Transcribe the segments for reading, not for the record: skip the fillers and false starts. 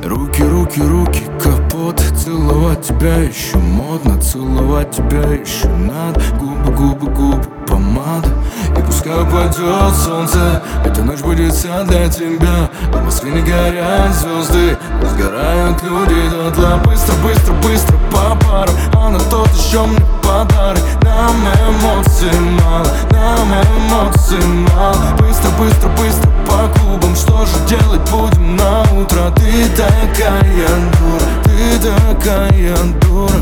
Руки, руки, руки, капот. Целовать тебя еще модно, целовать тебя еще надо. Губы, губы, губы, помада. И пускай пойдет солнце, эта ночь будет вся для тебя. В Москве не горят звезды, но сгорают люди дотла. Быстро, быстро, быстро по парам, а на тот еще мне подарок. Нам эмоций мало, нам эмоций мало. Быстро, быстро, быстро по клубам, что же делать будем на утро? Ты такая дура, ты такая дура.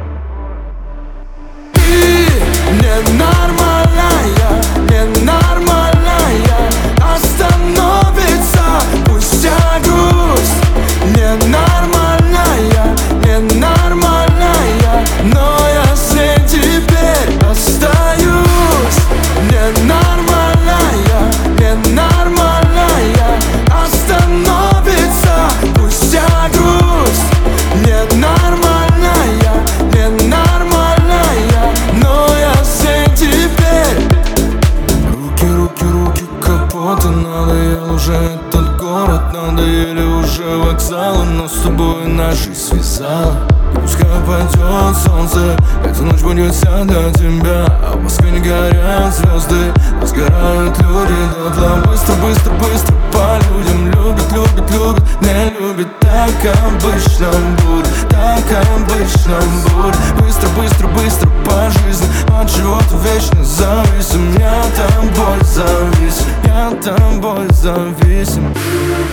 Ты ненормальная, ненормальная. Остановится пусть вся грусть. Ненормальная, ненормальная. Но я с ней теперь остаюсь. Ненормальная, ненормальная. Остановится пусть вся грусть. Ненормальная, ненормальная. Но я с ней теперь. Руки, руки, руки, капоты. Надоел уже этот город, надоели уже вокзалы. Но с тобой наша жизнь связала. И пускай пойдет солнце, эта ночь будет вся для тебя. А в Москве не горят звезды, но сгорают люди дотла. Быстро, быстро, быстро по людям. Любят, любят, любят, не любят. Так обычно будет, так обычно будет. Быстро, быстро, быстро по жизни. От чего-то вечно зависим. Я тобой зависим, я тобой зависим.